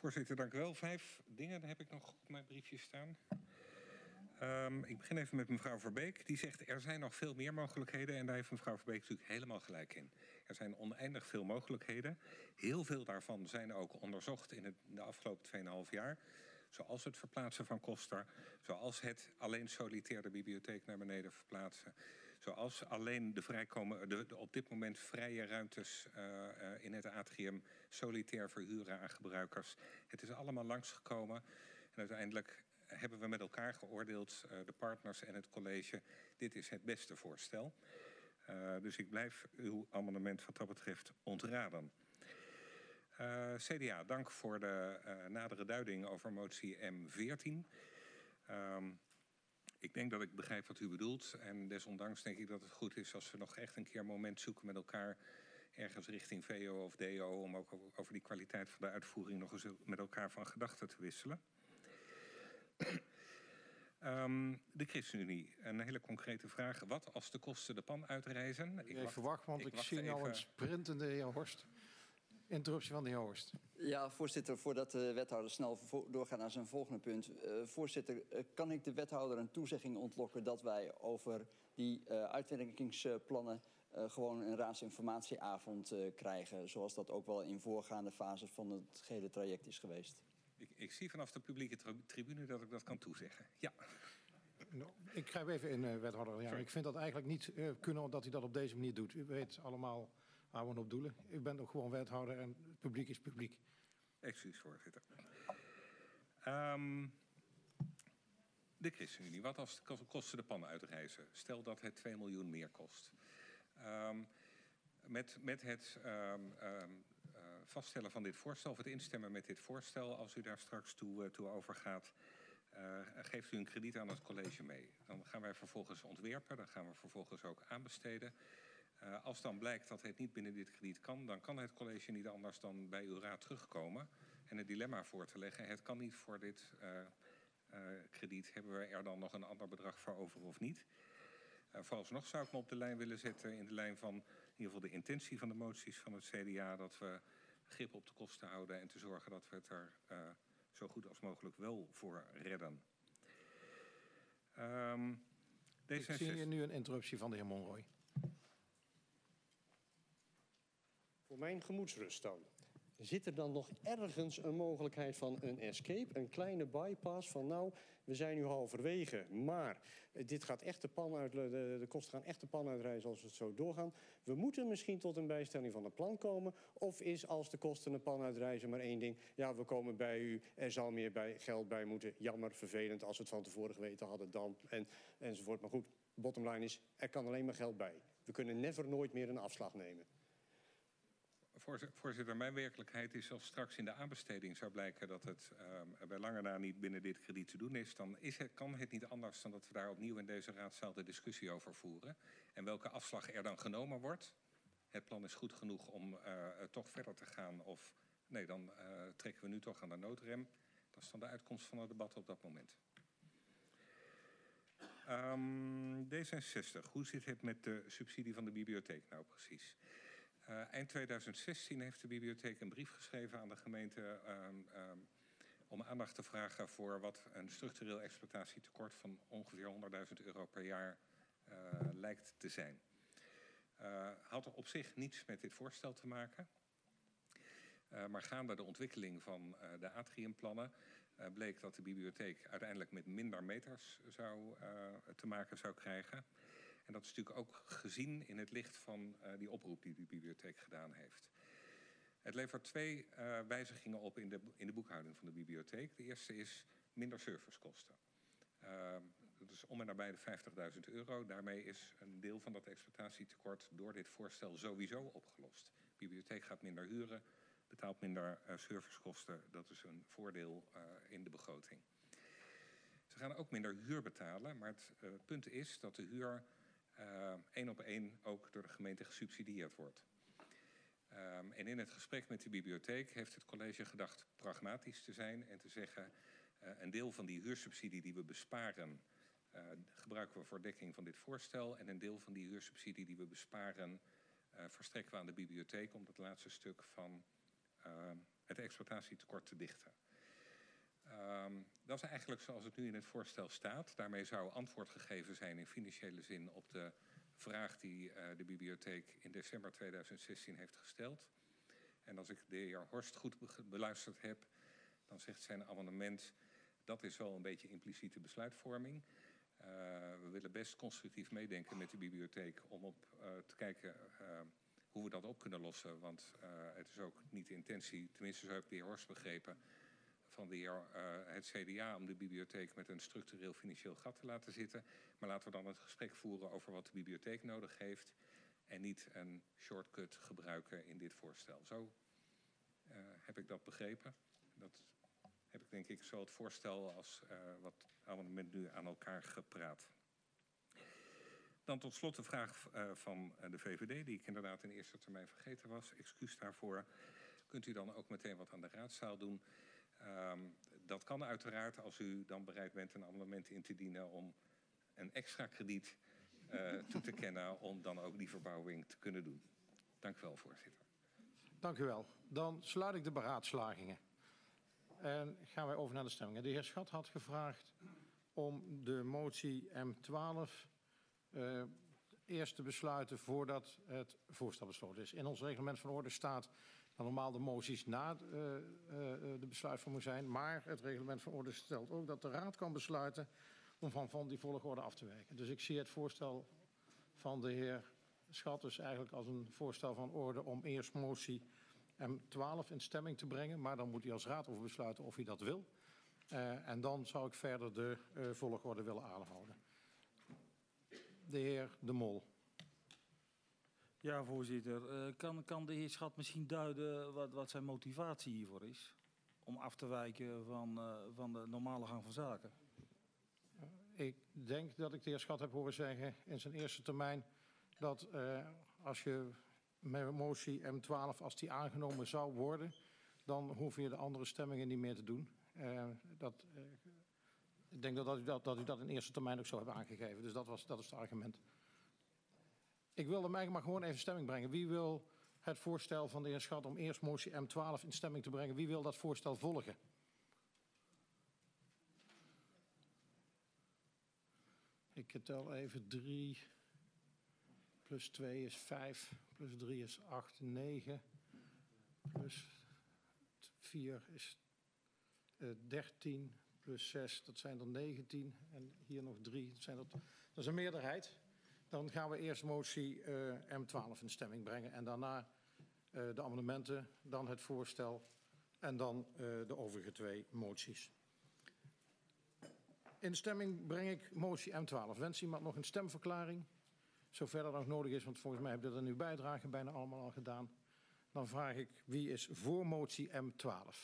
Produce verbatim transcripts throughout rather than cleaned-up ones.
Voorzitter, dank u wel. Vijf dingen heb ik nog op mijn briefje staan. Um, ik begin even met mevrouw Verbeek. Die zegt er zijn nog veel meer mogelijkheden. En daar heeft mevrouw Verbeek natuurlijk helemaal gelijk in. Er zijn oneindig veel mogelijkheden. Heel veel daarvan zijn ook onderzocht in het, de afgelopen twee komma vijf jaar. Zoals het verplaatsen van kosten. Zoals het alleen solitair de bibliotheek naar beneden verplaatsen. Zoals alleen de, vrijkomen, de, de op dit moment vrije ruimtes uh, uh, in het atrium solitair verhuren aan gebruikers. Het is allemaal langsgekomen. En uiteindelijk hebben we met elkaar geoordeeld, uh, de partners en het college. Dit is het beste voorstel. Uh, dus ik blijf uw amendement wat dat betreft ontraden. Uh, C D A, dank voor de uh, nadere duiding over motie M veertien. Um, ik denk dat ik begrijp wat u bedoelt. En desondanks denk ik dat het goed is als we nog echt een keer een moment zoeken met elkaar. Ergens richting V O of D O. Om ook over die kwaliteit van de uitvoering nog eens met elkaar van gedachten te wisselen. Um, de ChristenUnie, een hele concrete vraag. Wat als de kosten de pan uitreizen? Ik Even wacht, wacht want ik, ik zie nou even een sprintende heer Horst. Interruptie van de heer Horst. Ja, voorzitter, voordat de wethouder snel doorgaat naar zijn volgende punt. Uh, voorzitter, uh, kan ik de wethouder een toezegging ontlokken dat wij over die uh, uitwerkingsplannen uh, gewoon een raadsinformatieavond uh, krijgen, zoals dat ook wel in voorgaande fases van het gehele traject is geweest? Ik, ik zie vanaf de publieke tribune dat ik dat kan toezeggen. Ja. Nou, ik grijp even in, uh, wethouder. Ja, ik vind dat eigenlijk niet uh, kunnen dat u dat op deze manier doet. U weet allemaal houden op doelen. U bent ook gewoon wethouder en het publiek is publiek. Excuus, voorzitter. Um, de ChristenUnie. Wat als de kosten de pan uitreizen? Stel dat het twee miljoen meer kost. Um, met, met het um, um, uh, vaststellen van dit voorstel, of het instemmen met dit voorstel, als u daar straks toe, uh, toe overgaat, uh, geeft u een krediet aan het college mee. Dan gaan wij vervolgens ontwerpen, dan gaan we vervolgens ook aanbesteden. Uh, als dan blijkt dat het niet binnen dit krediet kan, dan kan het college niet anders dan bij uw raad terugkomen en het dilemma voor te leggen. Het kan niet voor dit uh, uh, krediet. Hebben we er dan nog een ander bedrag voor over of niet? Uh, vooralsnog zou ik me op de lijn willen zetten in de lijn van in ieder geval de intentie van de moties van het C D A, dat we grip op de kosten houden en te zorgen dat we het er uh, zo goed als mogelijk wel voor redden. Um, Ik zie hier nu een interruptie van de heer Monroy. Voor mijn gemoedsrust dan. Zit er dan nog ergens een mogelijkheid van een escape? Een kleine bypass van nou, we zijn nu halverwege. Maar dit gaat echt de pan uit, de, de kosten gaan echt de pan uitreizen als we het zo doorgaan. We moeten misschien tot een bijstelling van het plan komen. Of is als de kosten de pan uitreizen maar één ding. Ja, we komen bij u, er zal meer bij, geld bij moeten. Jammer, vervelend, als we het van tevoren geweten hadden dan. En, enzovoort. Maar goed, bottom line is, er kan alleen maar geld bij. We kunnen never nooit meer een afslag nemen. Voorzitter, mijn werkelijkheid is als straks in de aanbesteding zou blijken dat het uh, bij lange na niet binnen dit krediet te doen is, dan is het, kan het niet anders dan dat we daar opnieuw in deze raadzaal de discussie over voeren. En welke afslag er dan genomen wordt. Het plan is goed genoeg om uh, toch verder te gaan of nee, dan uh, trekken we nu toch aan de noodrem. Dat is dan de uitkomst van het debat op dat moment. Um, D zesenzestig, hoe zit het met de subsidie van de bibliotheek nou precies? Uh, eind tweeduizend zestien heeft de bibliotheek een brief geschreven aan de gemeente um, um, om aandacht te vragen voor wat een structureel exploitatietekort van ongeveer honderdduizend euro per jaar uh, lijkt te zijn. Uh, had op zich niets met dit voorstel te maken. Uh, maar gaande de ontwikkeling van uh, de atriumplannen uh, bleek dat de bibliotheek uiteindelijk met minder meters zou, uh, te maken zou krijgen. En dat is natuurlijk ook gezien in het licht van uh, die oproep die de bibliotheek gedaan heeft. Het levert twee uh, wijzigingen op in de, in de boekhouding van de bibliotheek. De eerste is minder servicekosten. Uh, dat is om en nabij de vijftigduizend euro. Daarmee is een deel van dat exploitatietekort door dit voorstel sowieso opgelost. De bibliotheek gaat minder huren, betaalt minder uh, servicekosten. Dat is een voordeel uh, in de begroting. Ze gaan ook minder huur betalen, maar het uh, punt is dat de huur uh, één op één ook door de gemeente gesubsidieerd wordt. Um, en in het gesprek met de bibliotheek heeft het college gedacht pragmatisch te zijn en te zeggen, uh, een deel van die huursubsidie die we besparen uh, gebruiken we voor dekking van dit voorstel en een deel van die huursubsidie die we besparen uh, verstrekken we aan de bibliotheek om dat laatste stuk van uh, het exploitatietekort te dichten. Um, dat is eigenlijk zoals het nu in het voorstel staat. Daarmee zou antwoord gegeven zijn in financiële zin op de vraag die uh, de bibliotheek in december tweeduizend zestien heeft gesteld. En als ik de heer Horst goed be- beluisterd heb, dan zegt zijn amendement, dat is wel een beetje impliciete besluitvorming. Uh, we willen best constructief meedenken met de bibliotheek om op uh, te kijken uh, hoe we dat op kunnen lossen. Want uh, het is ook niet de intentie, tenminste zo heb ik de heer Horst begrepen, van de heer, uh, het C D A om de bibliotheek met een structureel financieel gat te laten zitten. Maar laten we dan het gesprek voeren over wat de bibliotheek nodig heeft en niet een shortcut gebruiken in dit voorstel. Zo uh, heb ik dat begrepen. Dat heb ik denk ik zo het voorstel als uh, wat amendement nu aan elkaar gepraat. Dan tot slot de vraag uh, van de V V D, die ik inderdaad in eerste termijn vergeten was. Excuus daarvoor. Kunt u dan ook meteen wat aan de raadzaal doen? Um, dat kan uiteraard als u dan bereid bent een amendement in te dienen om een extra krediet uh, toe te kennen om dan ook die verbouwing te kunnen doen. Dank u wel, voorzitter. Dank u wel. Dan sluit ik de beraadslagingen. En gaan wij over naar de stemmingen. De heer Schat had gevraagd om de motie M twaalf uh, eerst te besluiten voordat het voorstel besloten is. In ons reglement van orde staat dat normaal de moties na uh, uh, de besluitvorming zijn. Maar het reglement van orde stelt ook dat de raad kan besluiten om van, van die volgorde af te wijken. Dus ik zie het voorstel van de heer Schat dus eigenlijk als een voorstel van orde om eerst motie M twaalf in stemming te brengen. Maar dan moet hij als raad over besluiten of hij dat wil. Uh, en dan zou ik verder de uh, volgorde willen aanhouden. De heer De Mol. Ja, voorzitter. Uh, kan, kan de heer Schat misschien duiden wat, wat zijn motivatie hiervoor is? Om af te wijken van, uh, van de normale gang van zaken. Uh, ik denk dat ik de heer Schat heb horen zeggen in zijn eerste termijn dat uh, als je met motie M twaalf, als die aangenomen zou worden, dan hoef je de andere stemmingen niet meer te doen. Uh, dat, uh, ik denk dat, dat, u dat, dat u dat in eerste termijn ook zo hebben aangegeven. Dus dat, was, dat is het argument. Ik wilde mij maar gewoon even stemming brengen. Wie wil het voorstel van de heer Schat om eerst motie M twaalf in stemming te brengen? Wie wil dat voorstel volgen? Ik tel even drie. Plus twee is vijf. Plus drie is acht, negen. Plus vier is uh, dertien. Plus zes, dat zijn er negentien. En hier nog drie, dat, zijn dat, dat is een meerderheid. Dan gaan we eerst motie uh, M twaalf in stemming brengen. En daarna uh, de amendementen, dan het voorstel en dan uh, de overige twee moties. In stemming breng ik motie M twaalf. Wens iemand nog een stemverklaring? Zover dat nog nodig is, want volgens mij heb je dat in uw bijdrage bijna allemaal al gedaan. Dan vraag ik, wie is voor motie M twaalf?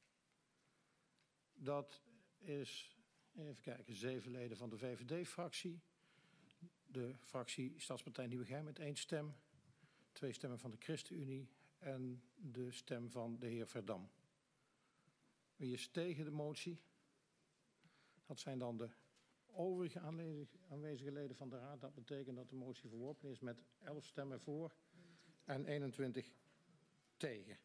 Dat is, even kijken, zeven leden van de V V D-fractie. De fractie Stadspartij Nieuwegein met één stem. Twee stemmen van de ChristenUnie en de stem van de heer Verdam. Wie is tegen de motie? Dat zijn dan de overige aanwezige leden van de Raad. Dat betekent dat de motie verworpen is met elf stemmen voor en eenentwintig tegen.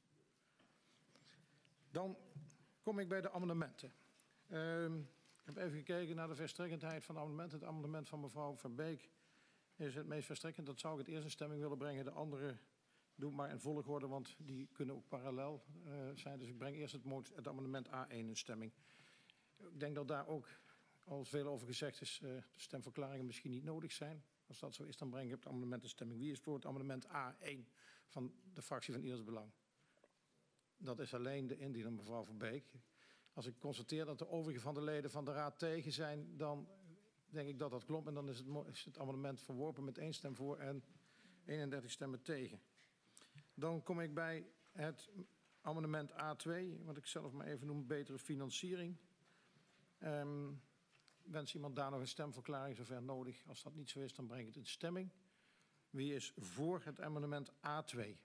Dan kom ik bij de amendementen. Uh, ik heb even gekeken naar de verstrekkendheid van de amendementen. Het amendement van mevrouw Verbeek is het meest verstrekkend. Dat zou ik het eerst in stemming willen brengen. De andere doe ik maar in volgorde, want die kunnen ook parallel uh, zijn. Dus ik breng eerst het, het amendement A één in stemming. Ik denk dat daar ook, al veel over gezegd is, uh, de stemverklaringen misschien niet nodig zijn. Als dat zo is, dan breng ik het amendement in stemming. Wie is voor het amendement A één van de fractie van Ieders Belang? Dat is alleen de indiener, mevrouw Verbeek. Als ik constateer dat de overige van de leden van de Raad tegen zijn, dan denk ik dat dat klopt. En dan is het, is het amendement verworpen met één stem voor en eenendertig stemmen tegen. Dan kom ik bij het amendement A twee, wat ik zelf maar even noem, betere financiering. Um, wens iemand daar nog een stemverklaring zover nodig? Als dat niet zo is, dan breng ik het in stemming. Wie is voor het amendement A twee?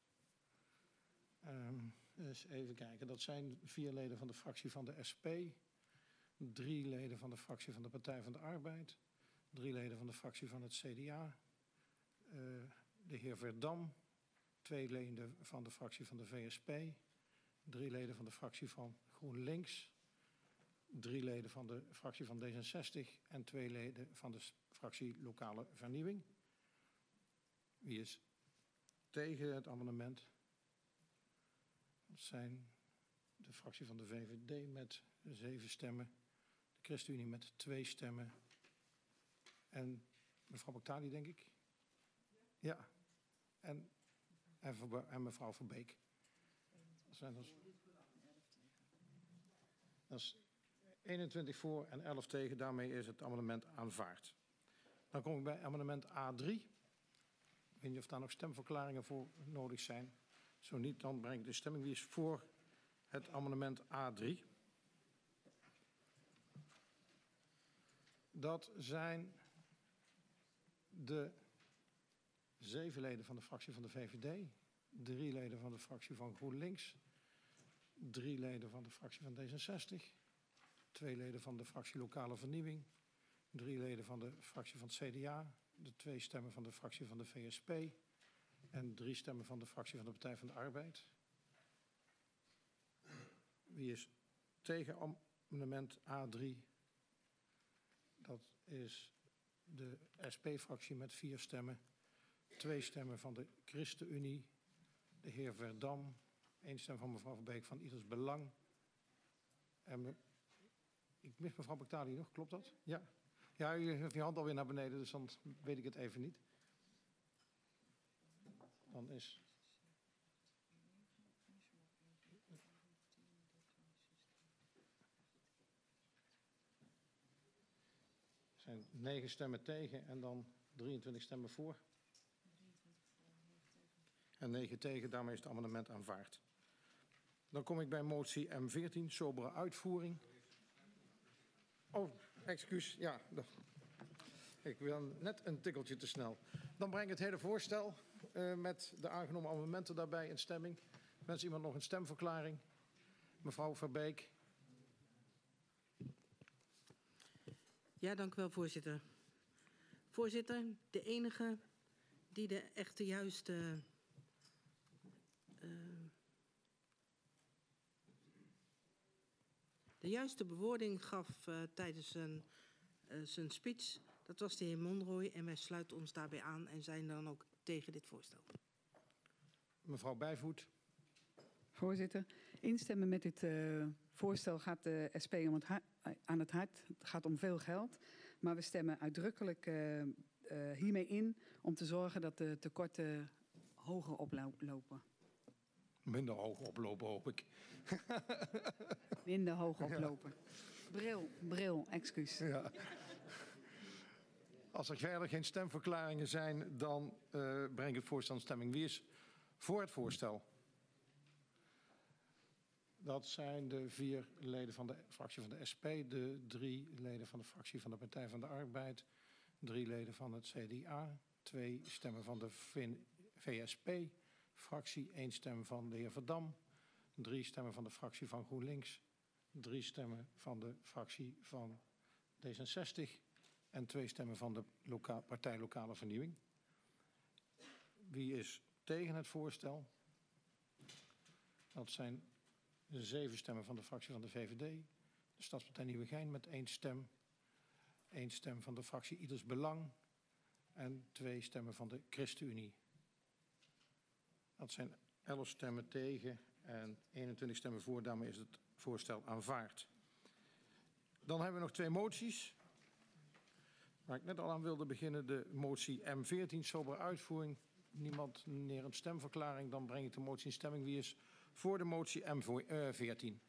Um, dus even kijken, dat zijn vier leden van de fractie van de S P, drie leden van de fractie van de Partij van de Arbeid, drie leden van de fractie van het C D A, uh, de heer Verdam, twee leden van de fractie van de V S P, drie leden van de fractie van GroenLinks, drie leden van de fractie van D zesenzestig en twee leden van de fractie Lokale Vernieuwing. Wie is tegen het amendement? Dat zijn de fractie van de V V D met zeven stemmen, de ChristenUnie met twee stemmen en mevrouw Bactali, denk ik. Ja, en, en, Verbe- en mevrouw Verbeek. Dat zijn dus, dat is eenentwintig voor en elf tegen. Daarmee is het amendement aanvaard. Dan kom ik bij amendement A drie. Ik weet niet of daar nog stemverklaringen voor nodig zijn. Zo niet, dan breng ik de stemming. Wie is voor het amendement A drie? Dat zijn de zeven leden van de fractie van de V V D, drie leden van de fractie van GroenLinks, drie leden van de fractie van D zesenzestig, twee leden van de fractie Lokale Vernieuwing, drie leden van de fractie van het C D A, de twee stemmen van de fractie van de V S P en drie stemmen van de fractie van de Partij van de Arbeid. Wie is tegen amendement A drie? Dat is de S P-fractie met vier stemmen. Twee stemmen van de ChristenUnie, de heer Verdam, één stem van mevrouw Verbeek van Ieders Belang. En me, ik mis mevrouw Bactali nog, klopt dat? Ja. Ja, u heeft uw hand alweer naar beneden, dus dan weet ik het even niet. Dan is... Er zijn negen stemmen tegen en dan drieëntwintig stemmen voor. En negen tegen, daarmee is het amendement aanvaard. Dan kom ik bij motie M veertien, sobere uitvoering. Oh, excuus, ja. Ik ben net een tikkeltje te snel. Dan breng ik het hele voorstel uh, met de aangenomen amendementen daarbij in stemming. Wens iemand nog een stemverklaring? Mevrouw Verbeek. Ja, dank u wel, voorzitter. Voorzitter, de enige die de echte juiste... Uh, de juiste bewoording gaf uh, tijdens zijn, uh, zijn speech, dat was de heer Monroy. En wij sluiten ons daarbij aan en zijn dan ook tegen dit voorstel. Mevrouw Bijvoet. Voorzitter, instemmen met dit uh, voorstel gaat de S P om het aan het hart. Het gaat om veel geld. Maar we stemmen uitdrukkelijk uh, uh, hiermee in om te zorgen dat de tekorten hoger oplopen. Minder hoog oplopen, hoop ik. Minder hoog oplopen. Ja. Bril, bril, excuus. Ja. Als er verder geen stemverklaringen zijn, dan uh, breng ik het voorstel in stemming. Wie is voor het voorstel? Dat zijn de vier leden van de fractie van de S P, de drie leden van de fractie van de Partij van de Arbeid, drie leden van het C D A, twee stemmen van de V S P-fractie, één stem van de heer Verdam, drie stemmen van de fractie van GroenLinks, drie stemmen van de fractie van D zesenzestig en twee stemmen van de loka- Partij Lokale Vernieuwing. Wie is tegen het voorstel? Dat zijn zeven stemmen van de fractie van de V V D, de Stadspartij Nieuwegein met één stem, één stem van de fractie Ieders Belang en twee stemmen van de ChristenUnie. Dat zijn elf stemmen tegen en eenentwintig stemmen voor, daarmee is het voorstel aanvaard. Dan hebben we nog twee moties, waar ik net al aan wilde beginnen. De motie M veertien, sobere uitvoering. Niemand neer een stemverklaring, dan breng ik de motie in stemming. Wie is voor de motie M veertien?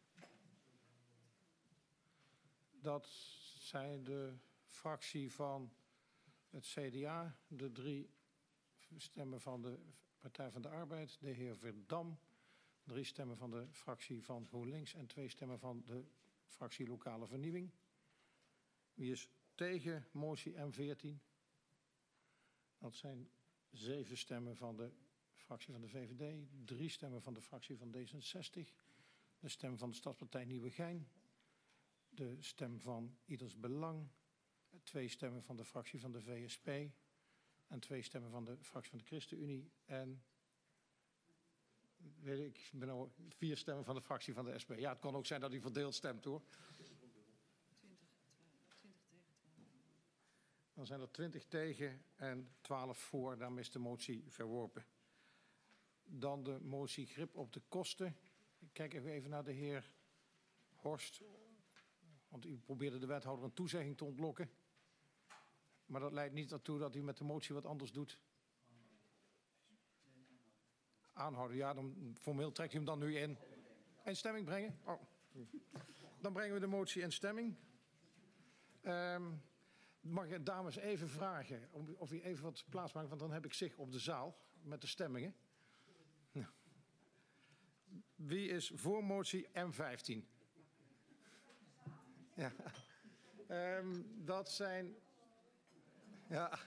Dat zijn de fractie van het C D A, de drie stemmen van de Partij van de Arbeid, de heer Verdam, drie stemmen van de fractie van GroenLinks en twee stemmen van de fractie Lokale Vernieuwing. Wie is tegen motie M veertien? Dat zijn zeven stemmen van de fractie van de V V D, drie stemmen van de fractie van D zesenzestig, de stem van de Stadspartij Nieuwegein, de stem van Ieders Belang, twee stemmen van de fractie van de V S P en twee stemmen van de fractie van de ChristenUnie en weet ik, ik ben al vier stemmen van de fractie van de S P. Ja, het kan ook zijn dat u verdeeld stemt, hoor. Dan zijn er twintig tegen en twaalf voor. Daarmee is de motie verworpen. Dan de motie grip op de kosten. Ik kijk even naar de heer Horst. Want u probeerde de wethouder een toezegging te ontlokken. Maar dat leidt niet ertoe dat u met de motie wat anders doet. Aanhouden, ja, dan formeel trekt u hem dan nu in. In stemming brengen? Oh. Dan brengen we de motie in stemming. Um, mag ik dames even vragen of u even wat plaats maakt, want dan heb ik zicht op de zaal met de stemmingen. Wie is voor motie M vijftien? Ja. Um, dat zijn... Ja.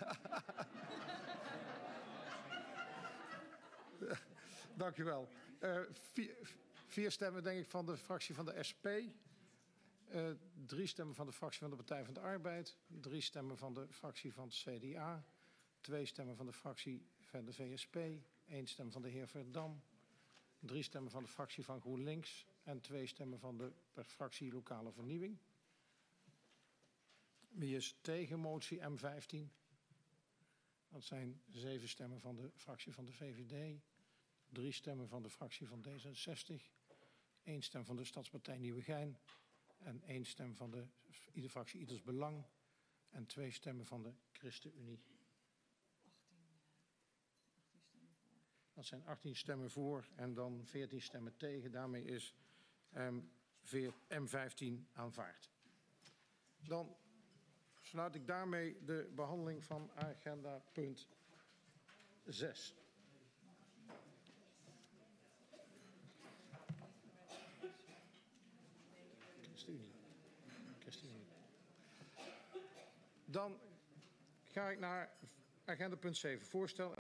Dank u wel. Uh, vier, vier stemmen denk ik van de fractie van de S P. Uh, drie stemmen van de fractie van de Partij van de Arbeid. Drie stemmen van de fractie van het C D A. Twee stemmen van de fractie van de V S P. Eén stem van de heer Verdam. Drie stemmen van de fractie van GroenLinks. En twee stemmen van de fractie Lokale Vernieuwing. Wie is tegen motie M vijftien? Dat zijn zeven stemmen van de fractie van de V V D. Drie stemmen van de fractie van D zesenzestig. Eén stem van de Stadspartij Nieuwegein. En één stem van de iedere fractie Ieders Belang. En twee stemmen van de ChristenUnie. Dat zijn achttien stemmen voor en dan veertien stemmen tegen. Daarmee is um, M vijftien aanvaard. Dan sluit ik daarmee de behandeling van agenda punt zes. ChristenUnie. ChristenUnie. Dan ga ik naar agenda punt zeven. Voorstel